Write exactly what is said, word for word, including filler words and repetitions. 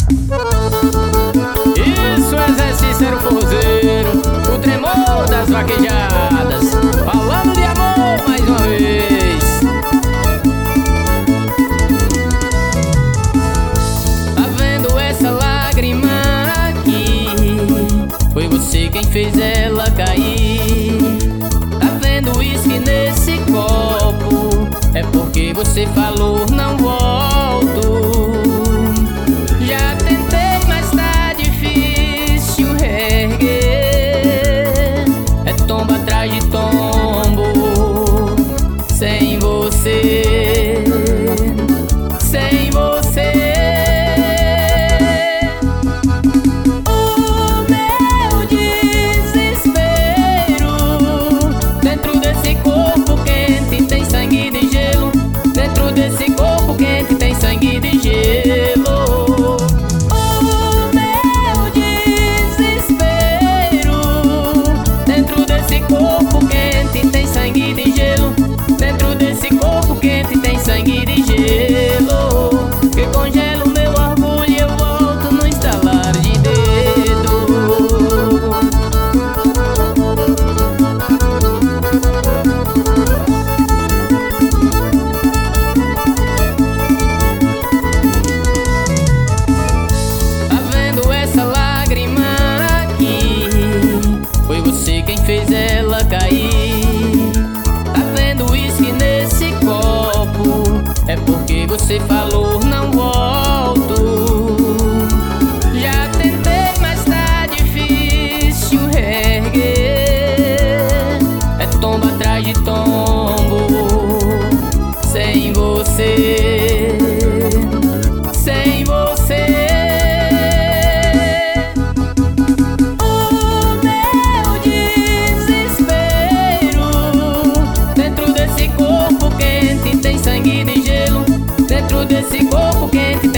Isso, exercício era o forrozeiro, o tremor das vaquejadas, falando de amor mais uma vez. Tá vendo essa lágrima aqui? Foi você quem fez ela cair. Tá vendo o uísque nesse copo? É porque você falou não volto. Já tentei, mas tá difícil reerguer. É tombo atrás de tombo. Sem você, sem você. O meu desespero. Dentro desse corpo quente tem sangue de gelo. Dentro desse corpo quente tem sangue de gelo. Dentro desse corpo quente tem sangue de gelo, que congela o meu orgulho e eu volto no estalar de dedo. Tá vendo essa lágrima aqui? Foi você quem fez ela cair. É porque você falou não volto. Já tentei, mas tá difícil reerguer. É tombo atrás de tombo. Sem você, sem você. O meu desespero. Dentro desse corpo quente tem sangue de gelo. Dentro desse corpo quente